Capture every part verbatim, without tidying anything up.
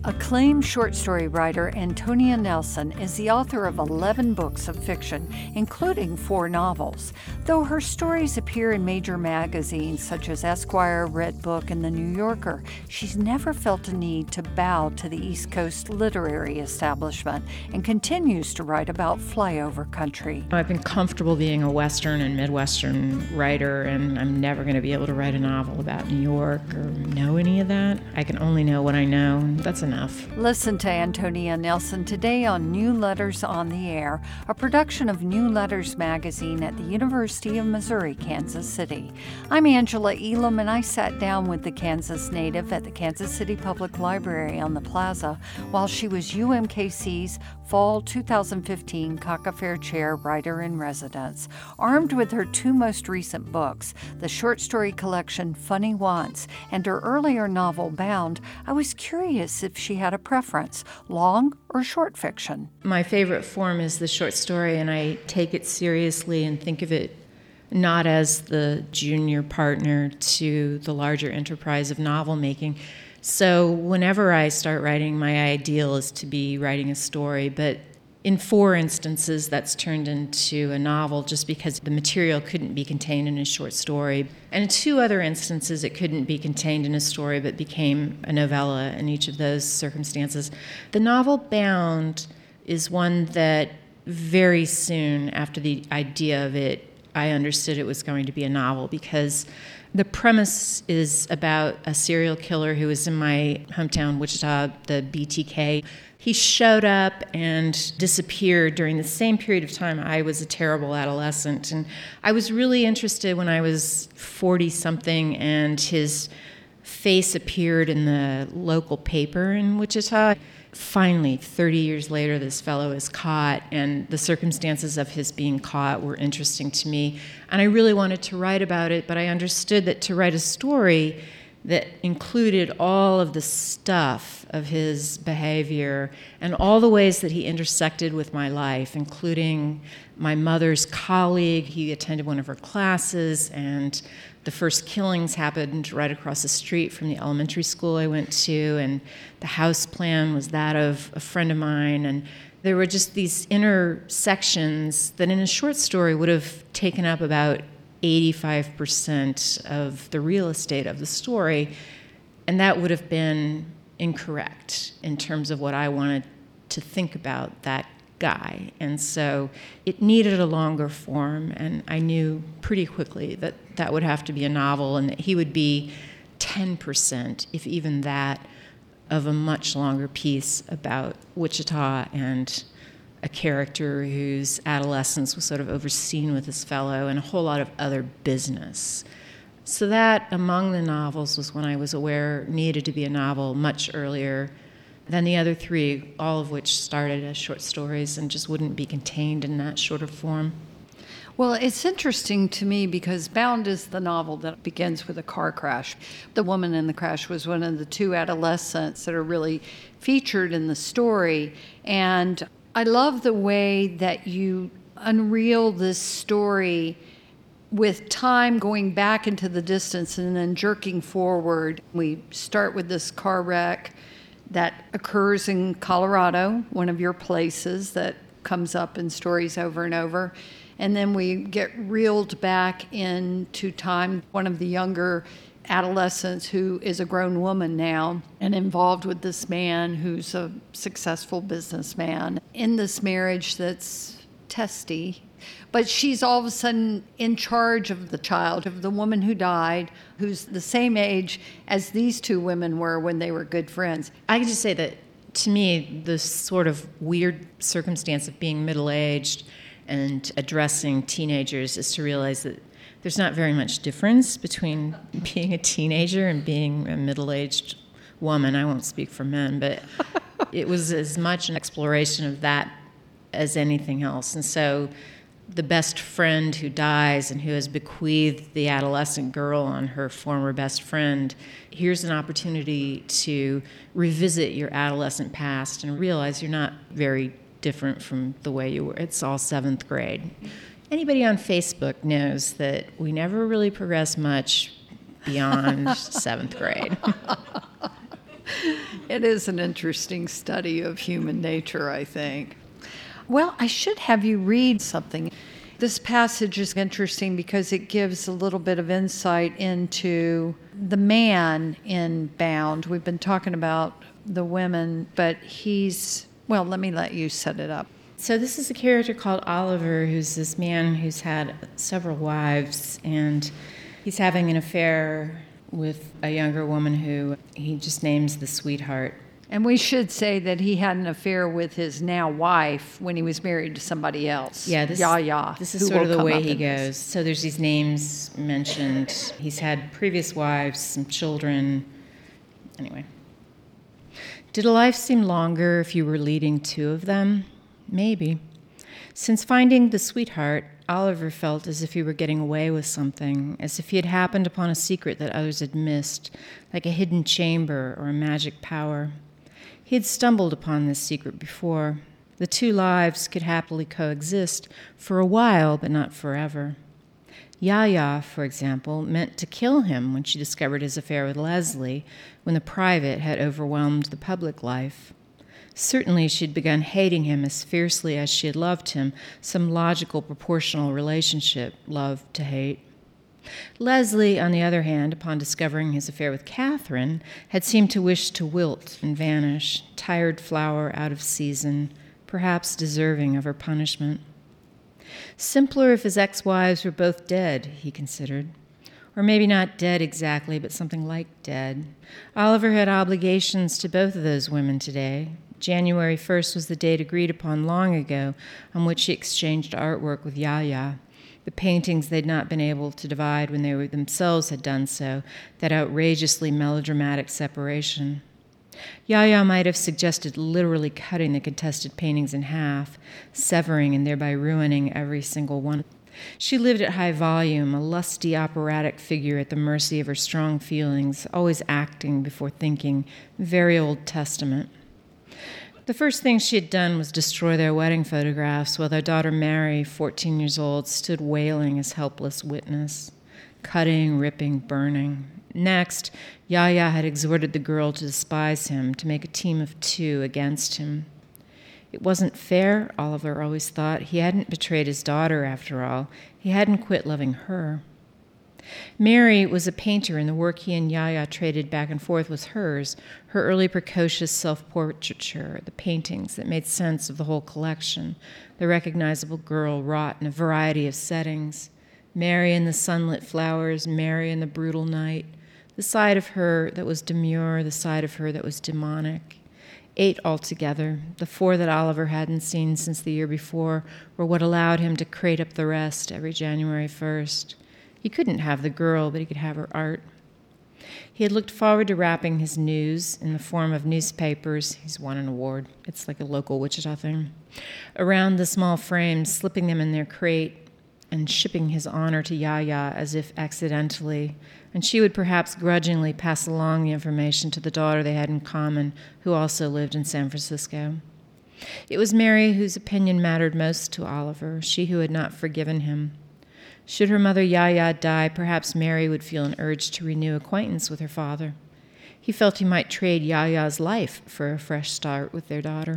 Acclaimed short story writer Antonia Nelson is the author of eleven books of fiction, including four novels. Though her stories appear in major magazines such as Esquire, Redbook, and The New Yorker, she's never felt a need to bow to the East Coast literary establishment and continues to write about flyover country. I've been comfortable being a Western and Midwestern writer, and I'm never going to be able to write a novel about New York or know any of that. I can only know what I know, and that's enough. Listen to Antonia Nelson today on New Letters on the Air, a production of New Letters magazine at the University of Missouri, Kansas City. I'm Angela Elam, and I sat down with the Kansas native at the Kansas City Public Library on the Plaza while she was U M K C's Fall two thousand fifteen Cock-A-Fair Chair Writer-in-Residence. Armed with her two most recent books, the short story collection Funny Once and her earlier novel Bound, I was curious if she had a preference, long or short fiction. My favorite form is the short story, and I take it seriously and think of it not as the junior partner to the larger enterprise of novel making. So whenever I start writing, my ideal is to be writing a story, but in four instances that's turned into a novel just because the material couldn't be contained in a short story. And in two other instances it couldn't be contained in a story but became a novella in each of those circumstances. The novel Bound is one that very soon after the idea of it, I understood it was going to be a novel because the premise is about a serial killer who was in my hometown, Wichita, the B T K. He showed up and disappeared during the same period of time I was a terrible adolescent. And I was really interested when I was forty-something and his face appeared in the local paper in Wichita. Finally, thirty years later, this fellow is caught, and the circumstances of his being caught were interesting to me. And I really wanted to write about it, but I understood that to write a story that included all of the stuff of his behavior and all the ways that he intersected with my life, including my mother's colleague. He attended one of her classes, and the first killings happened right across the street from the elementary school I went to, and the house plan was that of a friend of mine, and there were just these intersections that in a short story would have taken up about eighty-five percent of the real estate of the story, and that would have been incorrect in terms of what I wanted to think about that guy. And so it needed a longer form, and I knew pretty quickly that that would have to be a novel and that he would be ten percent, if even that, of a much longer piece about Wichita and a character whose adolescence was sort of overseen with this fellow and a whole lot of other business. So that, among the novels, was when I was aware needed to be a novel much earlier than the other three, all of which started as short stories and just wouldn't be contained in that shorter form. Well, it's interesting to me because Bound is the novel that begins with a car crash. The woman in the crash was one of the two adolescents that are really featured in the story. And I love the way that you unreel this story with time going back into the distance and then jerking forward. We start with this car wreck that occurs in Colorado, one of your places that comes up in stories over and over. And then we get reeled back into time, one of the younger adolescents who is a grown woman now and involved with this man who's a successful businessman in this marriage that's testy. But she's all of a sudden in charge of the child, of the woman who died, who's the same age as these two women were when they were good friends. I can just say that, to me, the sort of weird circumstance of being middle-aged and addressing teenagers is to realize that there's not very much difference between being a teenager and being a middle-aged woman. I won't speak for men, but it was as much an exploration of that as anything else. And so the best friend who dies and who has bequeathed the adolescent girl on her former best friend, here's an opportunity to revisit your adolescent past and realize you're not very different from the way you were. It's all seventh grade. Anybody on Facebook knows that we never really progress much beyond seventh grade. It is an interesting study of human nature, I think. Well, I should have you read something. This passage is interesting because it gives a little bit of insight into the man in Bound. We've been talking about the women, but he's, well, let me let you set it up. So this is a character called Oliver, who's this man who's had several wives, and he's having an affair with a younger woman who he just names the sweetheart. And we should say that he had an affair with his now wife when he was married to somebody else. Yeah, this, Yaya, this is sort of the way he goes. So there's these names mentioned. He's had previous wives, some children. Anyway. Did a life seem longer if you were leading two of them? Maybe. Since finding the sweetheart, Oliver felt as if he were getting away with something, as if he had happened upon a secret that others had missed, like a hidden chamber or a magic power. He had stumbled upon this secret before. The two lives could happily coexist for a while, but not forever. Yaya, for example, meant to kill him when she discovered his affair with Leslie, when the private had overwhelmed the public life. Certainly she'd begun hating him as fiercely as she had loved him, some logical, proportional relationship, love to hate. Leslie, on the other hand, upon discovering his affair with Catherine, had seemed to wish to wilt and vanish, tired flower out of season, perhaps deserving of her punishment. Simpler if his ex-wives were both dead, he considered. Or maybe not dead exactly, but something like dead. Oliver had obligations to both of those women today. January first was the date agreed upon long ago on which he exchanged artwork with Yaya, the paintings they'd not been able to divide when they were themselves had done so, that outrageously melodramatic separation. Yaya might have suggested literally cutting the contested paintings in half, severing and thereby ruining every single one. She lived at high volume, a lusty operatic figure at the mercy of her strong feelings, always acting before thinking, very Old Testament. The first thing she had done was destroy their wedding photographs while their daughter Mary, fourteen years old, stood wailing as helpless witness, cutting, ripping, burning. Next, Yaya had exhorted the girl to despise him, to make a team of two against him. It wasn't fair, Oliver always thought. He hadn't betrayed his daughter, after all. He hadn't quit loving her. Mary was a painter, and the work he and Yaya traded back and forth was hers, her early precocious self-portraiture, the paintings that made sense of the whole collection, the recognizable girl wrought in a variety of settings. Mary in the sunlit flowers, Mary in the brutal night, the side of her that was demure, the side of her that was demonic. Eight altogether. The four that Oliver hadn't seen since the year before were what allowed him to crate up the rest every January first. He couldn't have the girl, but he could have her art. He had looked forward to wrapping his news in the form of newspapers. He's won an award. It's like a local Wichita thing. Around the small frames, slipping them in their crate and shipping his honor to Yaya as if accidentally, and she would perhaps grudgingly pass along the information to the daughter they had in common, who also lived in San Francisco. It was Mary whose opinion mattered most to Oliver, she who had not forgiven him. Should her mother Yaya die, perhaps Mary would feel an urge to renew acquaintance with her father. He felt he might trade Yaya's life for a fresh start with their daughter.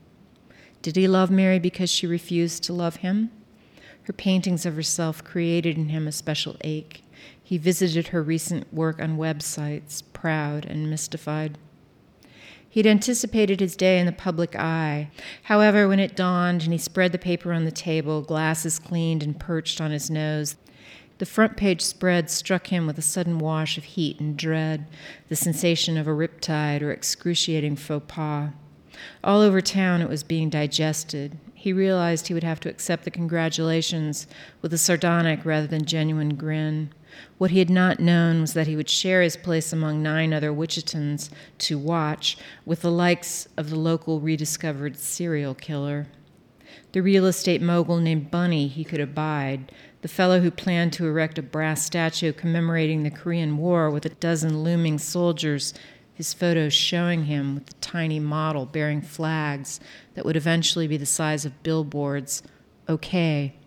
Did he love Mary because she refused to love him? Her paintings of herself created in him a special ache. He visited her recent work on websites, proud and mystified. He'd anticipated his day in the public eye. However, when it dawned and he spread the paper on the table, glasses cleaned and perched on his nose, the front page spread struck him with a sudden wash of heat and dread, the sensation of a riptide or excruciating faux pas. All over town it was being digested. He realized he would have to accept the congratulations with a sardonic rather than genuine grin. What he had not known was that he would share his place among nine other Wichitans to watch with the likes of the local rediscovered serial killer. The real estate mogul named Bunny he could abide, the fellow who planned to erect a brass statue commemorating the Korean War with a dozen looming soldiers, his photos showing him with the tiny model bearing flags that would eventually be the size of billboards. Okay.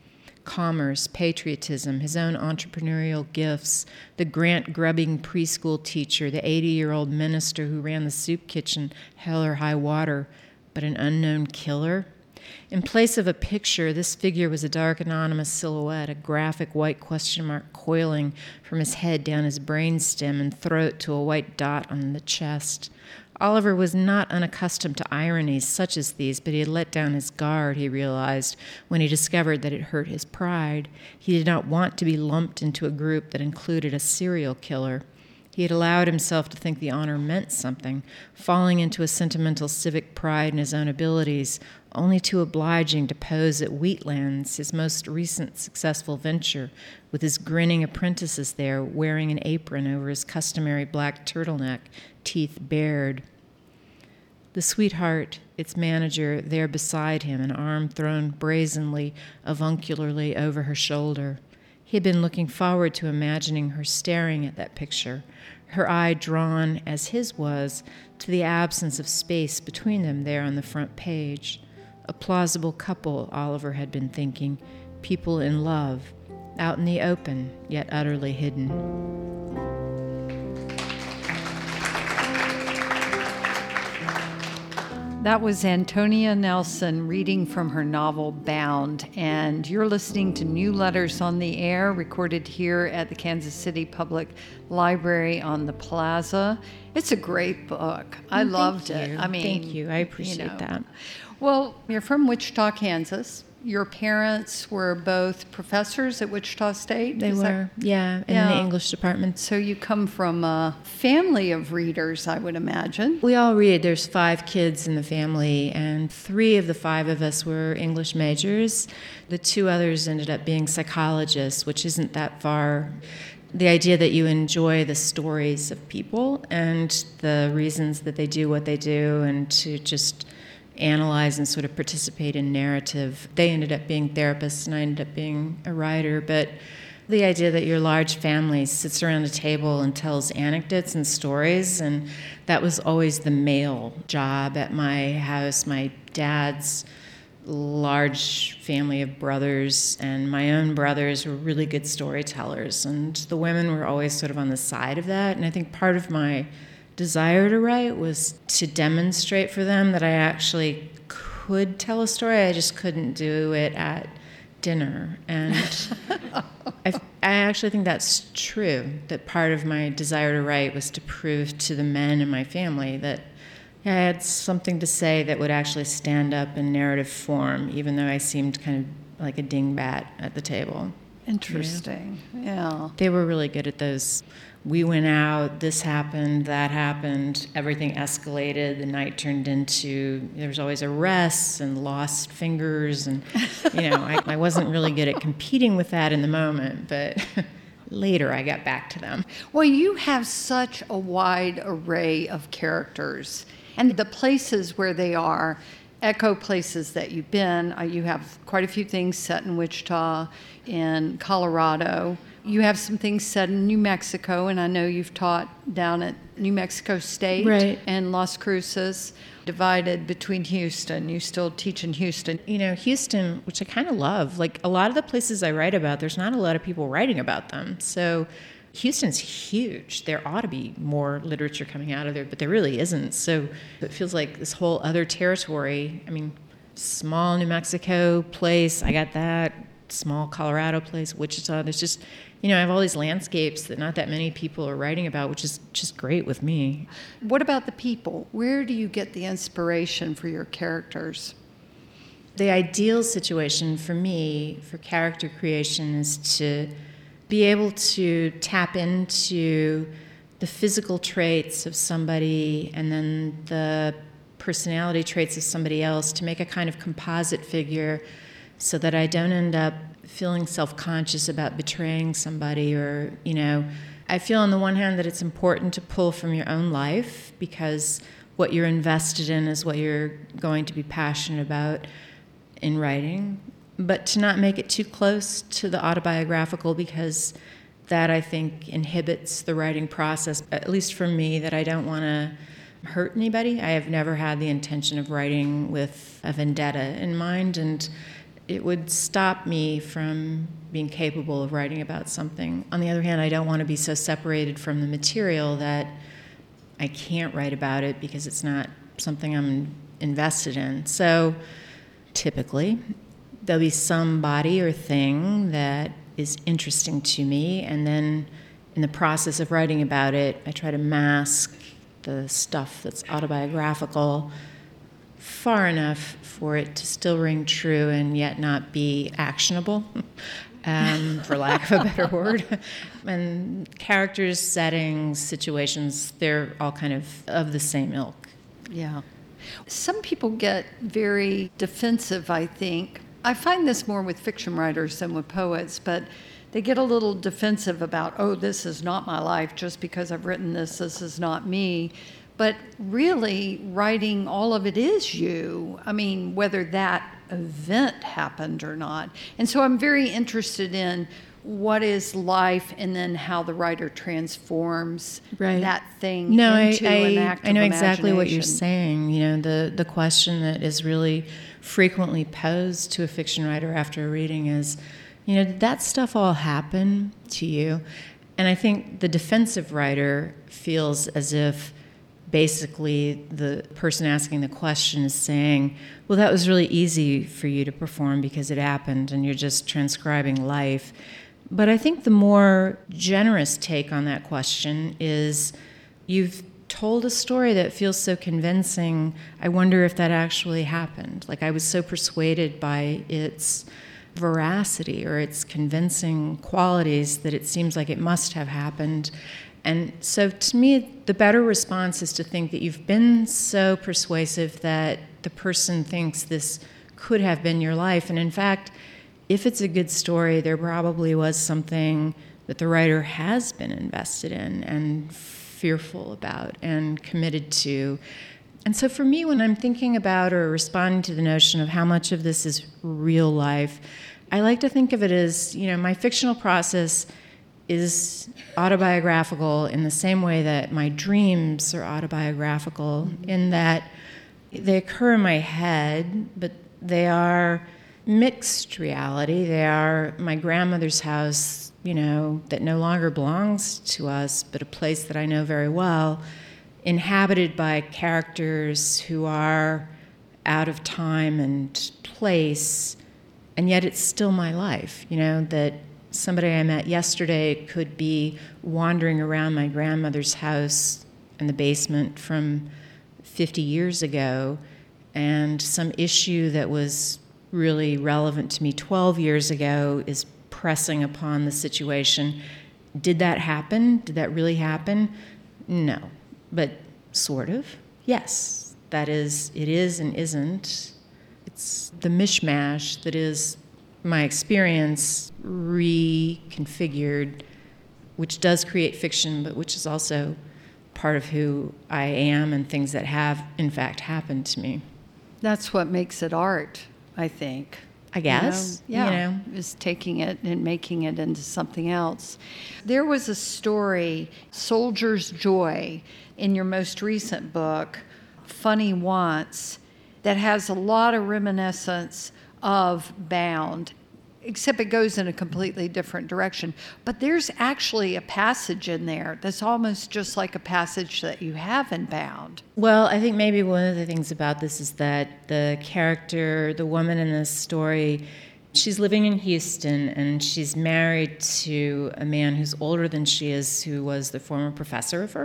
commerce, patriotism, his own entrepreneurial gifts, the grant-grubbing preschool teacher, the eighty-year-old minister who ran the soup kitchen, hell or high water, but an unknown killer? In place of a picture, this figure was a dark, anonymous silhouette, a graphic white question mark coiling from his head down his brainstem and throat to a white dot on the chest. Oliver was not unaccustomed to ironies such as these, but he had let down his guard, he realized, when he discovered that it hurt his pride. He did not want to be lumped into a group that included a serial killer. He had allowed himself to think the honor meant something, falling into a sentimental civic pride in his own abilities, only too obliging to pose at Wheatlands, his most recent successful venture, with his grinning apprentices there wearing an apron over his customary black turtleneck, teeth bared. The sweetheart, its manager, there beside him, an arm thrown brazenly, avuncularly over her shoulder. He had been looking forward to imagining her staring at that picture, her eye drawn, as his was, to the absence of space between them there on the front page. A plausible couple, Oliver had been thinking, people in love, out in the open, yet utterly hidden. That was Antonia Nelson reading from her novel Bound, and you're listening to New Letters on the Air, recorded here at the Kansas City Public Library on the Plaza. It's a great book. I Thank loved you. it. I mean, Thank you. I appreciate you know. that. Well, you're from Wichita, Kansas. Your parents were both professors at Wichita State? They Is were, that- yeah, in Yeah. the English department. So you come from a family of readers, I would imagine. We all read. There's five kids in the family, and three of the five of us were English majors. The two others ended up being psychologists, which isn't that far. The idea that you enjoy the stories of people and the reasons that they do what they do, and to just analyze and sort of participate in narrative. They ended up being therapists, and I ended up being a writer. But the idea that your large family sits around a table and tells anecdotes and stories, and that was always the male job at my house. My dad's large family of brothers and my own brothers were really good storytellers, and the women were always sort of on the side of that. And I think part of my desire to write was to demonstrate for them that I actually could tell a story. I just couldn't do it at dinner. And I, I actually think that's true, that part of my desire to write was to prove to the men in my family that I had something to say that would actually stand up in narrative form, even though I seemed kind of like a dingbat at the table. Interesting. Yeah. They were really good at those. We went out, this happened, that happened, everything escalated, the night turned into, there was always arrests and lost fingers, and, you know, I, I wasn't really good at competing with that in the moment, but later I got back to them. Well, you have such a wide array of characters, and the places where they are echo places that you've been. Uh, you have quite a few things set in Wichita, in Colorado. You have some things set in New Mexico, and I know you've taught down at New Mexico State Right. and Las Cruces, divided between Houston. You still teach in Houston. You know, Houston, which I kind of love, like a lot of the places I write about, there's not a lot of people writing about them. So Houston's huge. There ought to be more literature coming out of there, but there really isn't. So it feels like this whole other territory. I mean, small New Mexico place, I got that. Small Colorado place, Wichita. There's just, you know, I have all these landscapes that not that many people are writing about, which is just great with me. What about the people? Where do you get the inspiration for your characters? The ideal situation for me, for character creation, is to be able to tap into the physical traits of somebody and then the personality traits of somebody else to make a kind of composite figure, so that I don't end up feeling self-conscious about betraying somebody. Or, you know, I feel on the one hand that it's important to pull from your own life, because what you're invested in is what you're going to be passionate about in writing, but to not make it too close to the autobiographical, because that, I think, inhibits the writing process, at least for me, that I don't want to hurt anybody. I have never had the intention of writing with a vendetta in mind, and it would stop me from being capable of writing about something. On the other hand, I don't want to be so separated from the material that I can't write about it because it's not something I'm invested in. So typically, there'll be some body or thing that is interesting to me, and then in the process of writing about it, I try to mask the stuff that's autobiographical far enough for it to still ring true and yet not be actionable, um, for lack of a better word. And characters, settings, situations, they're all kind of of the same ilk. Yeah. Some people get very defensive, I think. I find this more with fiction writers than with poets, but they get a little defensive about, oh, this is not my life. Just because I've written this, this is not me. But really, writing, all of it is you. I mean, whether that event happened or not. And so I'm very interested in what is life and then how the writer transforms right. that thing no, into I, I, an act I know of exactly what you're imagination. saying. You know, the, the question that is really frequently posed to a fiction writer after a reading is, you know, did that stuff all happen to you? And I think the defensive writer feels as if basically the person asking the question is saying, well, that was really easy for you to perform because it happened and you're just transcribing life. But I think the more generous take on that question is, you've told a story that feels so convincing, I wonder if that actually happened. Like, I was so persuaded by its veracity or its convincing qualities that it seems like it must have happened. And so to me, the better response is to think that you've been so persuasive that the person thinks this could have been your life. And in fact, if it's a good story, there probably was something that the writer has been invested in and fearful about and committed to. And so for me, when I'm thinking about or responding to the notion of how much of this is real life, I like to think of it as, you know, my fictional process is autobiographical in the same way that my dreams are autobiographical, mm-hmm. in that they occur in my head, but they are mixed reality. They are my grandmother's house, you know, that no longer belongs to us, but a place that I know very well, inhabited by characters who are out of time and place, and yet it's still my life, you know, that somebody I met yesterday could be wandering around my grandmother's house in the basement from fifty years ago, and some issue that was really relevant to me twelve years ago is pressing upon the situation. Did that happen? Did that really happen? No. But sort of. Yes. That is, it is and isn't. It's the mishmash that is my experience reconfigured, which does create fiction, but which is also part of who I am and things that have, in fact, happened to me. That's what makes it art, I think. I guess. You know? Yeah. You know? Is taking it and making it into something else. There was a story, Soldier's Joy, in your most recent book, Funny Once, that has a lot of reminiscence of Bound, except it goes in a completely different direction. But there's actually a passage in there that's almost just like a passage that you have in Bound. Well, I think maybe one of the things about this is that the character, the woman in this story, she's living in Houston, and she's married to a man who's older than she is, who was the former professor of her.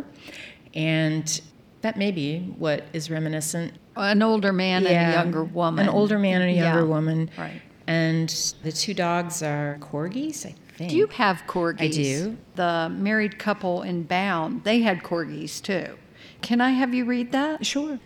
And that may be what is reminiscent. An older man yeah, and a younger woman. An older man and a younger yeah, woman. Right. And the two dogs are corgis, I think. Do you have corgis? I do. The married couple in Bound, they had corgis too. Can I have you read that? Sure.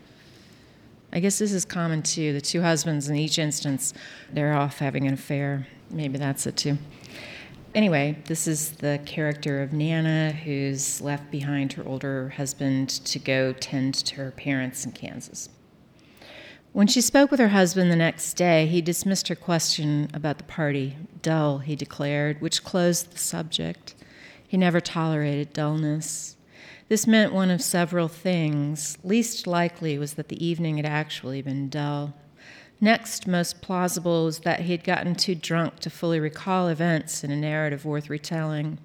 I guess this is common too. The two husbands in each instance, they're off having an affair. Maybe that's it too. Anyway, this is the character of Nana, who's left behind her older husband to go tend to her parents in Kansas. When she spoke with her husband the next day, he dismissed her question about the party. Dull, he declared, which closed the subject. He never tolerated dullness. This meant one of several things. Least likely was that the evening had actually been dull. Next, most plausible was that he had gotten too drunk to fully recall events in a narrative worth retelling.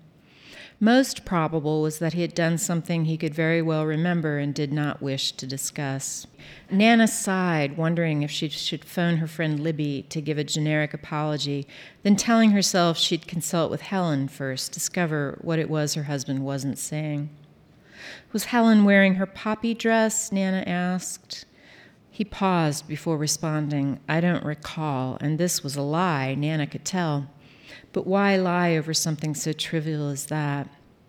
Most probable was that he had done something he could very well remember and did not wish to discuss. Nana sighed, wondering if she should phone her friend Libby to give a generic apology, then telling herself she'd consult with Helen first, discover what it was her husband wasn't saying. Was Helen wearing her poppy dress? Nana asked. He paused before responding. I don't recall, and this was a lie, Nana could tell. But why lie over something so trivial as that?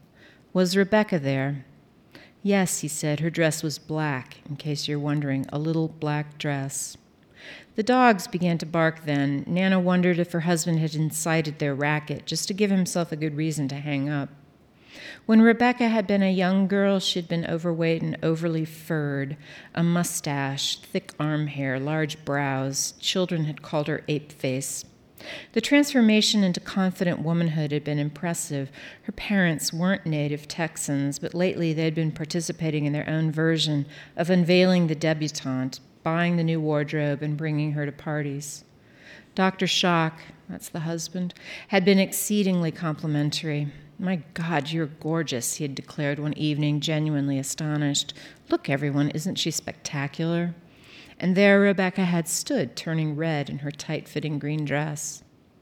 Was Rebecca there? Yes, he said. Her dress was black, in case you're wondering, a little black dress. The dogs began to bark then. Nana wondered if her husband had incited their racket, just to give himself a good reason to hang up. When Rebecca had been a young girl, she'd been overweight and overly furred, a mustache, thick arm hair, large brows. Children had called her ape face. The transformation into confident womanhood had been impressive. Her parents weren't native Texans, but lately they had been participating in their own version of unveiling the debutante, buying the new wardrobe, and bringing her to parties. Doctor Schock, that's the husband, had been exceedingly complimentary. My God, you're gorgeous, he had declared one evening, genuinely astonished. Look, everyone, isn't she spectacular? And there Rebecca had stood, turning red in her tight-fitting green dress.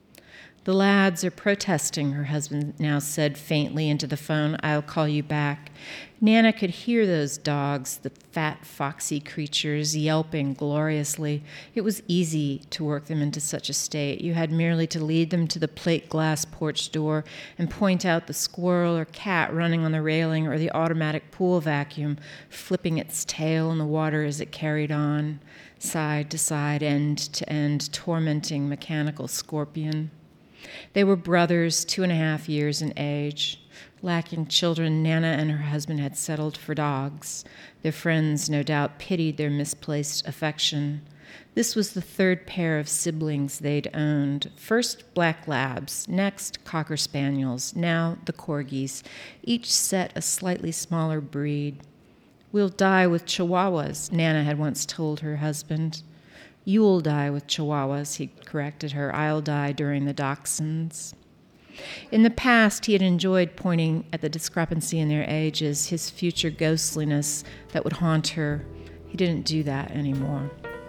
The lads are protesting, her husband now said faintly into the phone. I'll call you back. Nana could hear those dogs, the fat, foxy creatures, yelping gloriously. It was easy to work them into such a state. You had merely to lead them to the plate glass porch door and point out the squirrel or cat running on the railing or the automatic pool vacuum, flipping its tail in the water as it carried on, side to side, end to end, tormenting mechanical scorpion. They were brothers, two and a half years in age. Lacking children, Nana and her husband had settled for dogs. Their friends, no doubt, pitied their misplaced affection. This was the third pair of siblings they'd owned. First, black labs, next, cocker spaniels, now the corgis, each set a slightly smaller breed. We'll die with chihuahuas, Nana had once told her husband. You'll die with chihuahuas, he corrected her. I'll die during the dachshunds. In the past, he had enjoyed pointing at the discrepancy in their ages, his future ghostliness that would haunt her. He didn't do that anymore.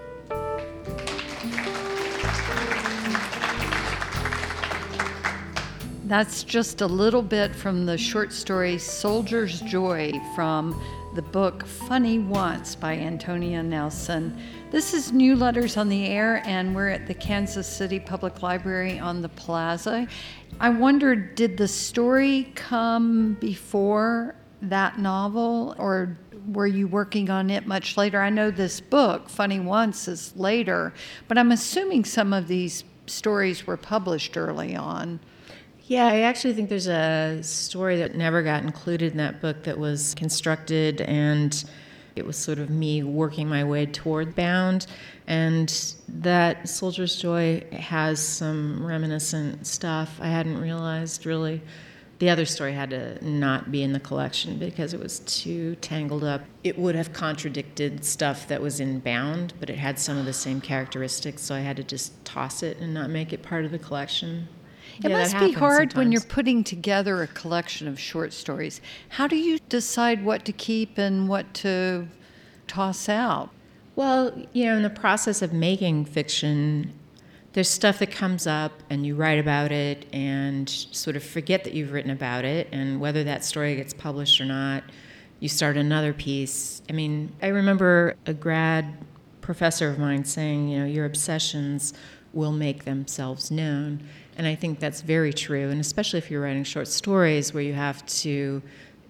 That's just a little bit from the short story Soldier's Joy from the book Funny Once by Antonia Nelson. This is New Letters on the Air, and we're at the Kansas City Public Library on the Plaza. I wondered, did the story come before that novel, or were you working on it much later? I know this book, Funny Once, is later, but I'm assuming some of these stories were published early on. Yeah, I actually think there's a story that never got included in that book that was constructed, and it was sort of me working my way toward Bound. And that Soldier's Joy has some reminiscent stuff I hadn't realized, really. The other story had to not be in the collection because it was too tangled up. It would have contradicted stuff that was in Bound, but it had some of the same characteristics, so I had to just toss it and not make it part of the collection. It Yeah, must that be happens hard when sometimes. you're putting together a collection of short stories. How do you decide what to keep and what to toss out? Well, you know, in the process of making fiction, there's stuff that comes up and you write about it and sort of forget that you've written about it, and whether that story gets published or not, you start another piece. I mean, I remember a grad professor of mine saying, you know, your obsessions will make themselves known. And I think that's very true, and especially if you're writing short stories where you have to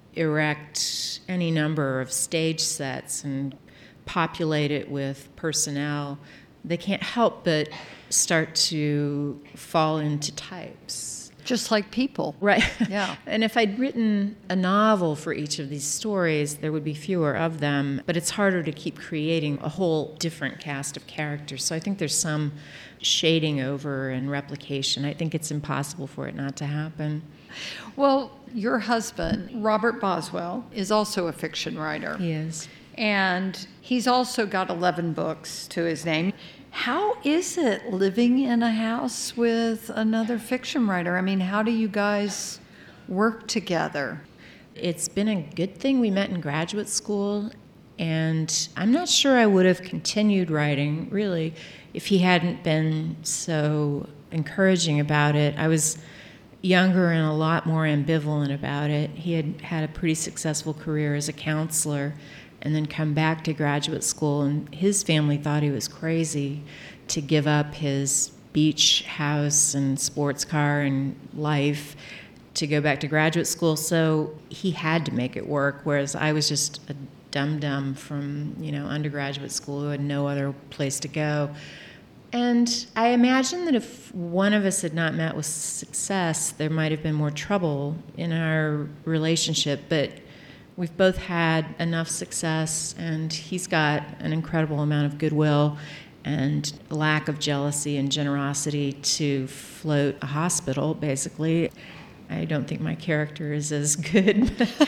erect any number of stage sets and populate it with personnel, they can't help but start to fall into types. Just like people. Right. Yeah. And if I'd written a novel for each of these stories, there would be fewer of them, but it's harder to keep creating a whole different cast of characters. So I think there's some shading over and replication. I think it's impossible for it not to happen. Well, your husband, Robert Boswell, is also a fiction writer. He is. And he's also got eleven books to his name. How is it living in a house with another fiction writer? I mean, how do you guys work together? It's been a good thing. We met in graduate school, and I'm not sure I would have continued writing, really, if he hadn't been so encouraging about it. I was younger and a lot more ambivalent about it. He had had a pretty successful career as a counselor and then come back to graduate school, and his family thought he was crazy to give up his beach house and sports car and life to go back to graduate school. So he had to make it work, whereas I was just a dum-dum from, you know, undergraduate school who had no other place to go. And I imagine that if one of us had not met with success, there might have been more trouble in our relationship. But we've both had enough success, and he's got an incredible amount of goodwill and lack of jealousy and generosity to float a hospital, basically. I don't think my character is as good.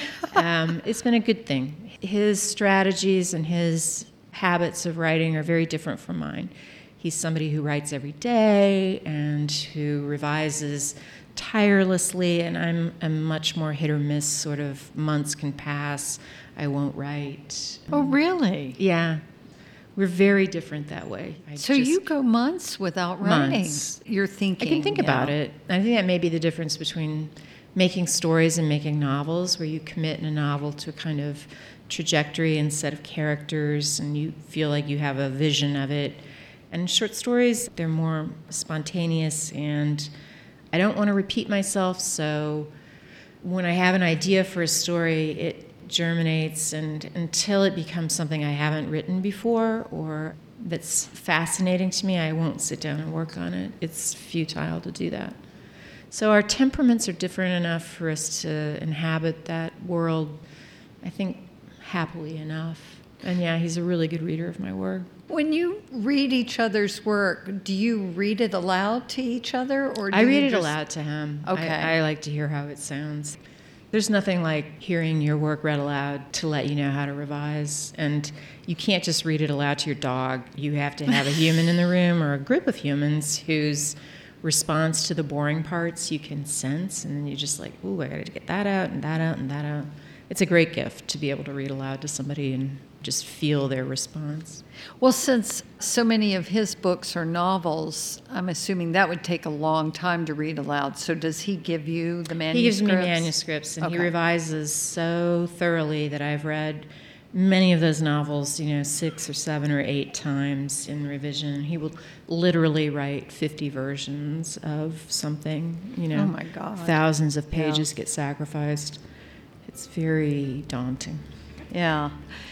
um, it's been a good thing. His strategies and his habits of writing are very different from mine. He's somebody who writes every day and who revises tirelessly, and I'm a much more hit or miss sort of months can pass, I won't write. Oh, really? Yeah. We're very different that way. I So just- you go months without writing. Months. You're thinking. I can think yeah. about it. I think that may be the difference between making stories and making novels, where you commit in a novel to a kind of trajectory and set of characters, and you feel like you have a vision of it. And short stories, they're more spontaneous, and I don't want to repeat myself, so when I have an idea for a story, it germinates, and until it becomes something I haven't written before or that's fascinating to me, I won't sit down and work on it. It's futile to do that. So our temperaments are different enough for us to inhabit that world, I think, happily enough. And yeah, he's a really good reader of my work. When you read each other's work, do you read it aloud to each other, or do I you read it just- aloud to him. Okay. I, I like to hear how it sounds. There's nothing like hearing your work read aloud to let you know how to revise. And you can't just read it aloud to your dog. You have to have a human in the room or a group of humans whose response to the boring parts you can sense. And then you're just like, ooh, I got to get that out and that out and that out. It's a great gift to be able to read aloud to somebody and just feel their response. Well, since so many of his books are novels, I'm assuming that would take a long time to read aloud. So does he give you the manuscripts? He gives me manuscripts, and Okay. he revises so thoroughly that I've read many of those novels, you know, six or seven or eight times in revision. He will literally write fifty versions of something, you know. Oh, my God. Thousands of Yeah. pages get sacrificed. It's very daunting. Yeah.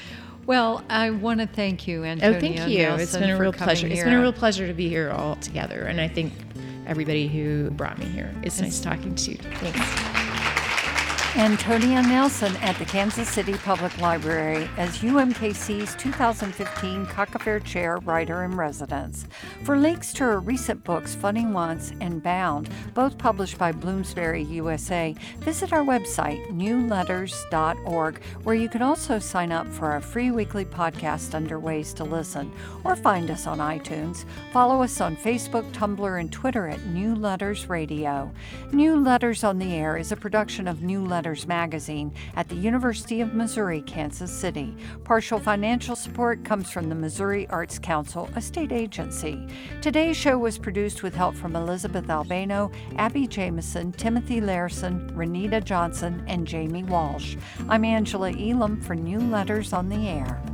Well, I want to thank you, Antonia Oh, thank you. Nelson, It's been a for real coming pleasure. It's here. been a real pleasure to be here all together, and I think everybody who brought me here. It's nice talking to you. Thanks. Antonia Nelson at the Kansas City Public Library as U M K C's two thousand fifteen Cock-A-Fair Chair Writer-in-Residence. For links to her recent books, Funny Once and Bound, both published by Bloomsbury U S A, visit our website, new letters dot org, where you can also sign up for our free weekly podcast under Ways to Listen, or find us on iTunes. Follow us on Facebook, Tumblr, and Twitter at New Letters Radio. New Letters on the Air is a production of New Letters Magazine at the University of Missouri, Kansas City. Partial financial support comes from the Missouri Arts Council, a state agency. Today's show was produced with help from Elizabeth Albano, Abby Jameson, Timothy Larson, Renita Johnson, and Jamie Walsh. I'm Angela Elam for New Letters on the Air.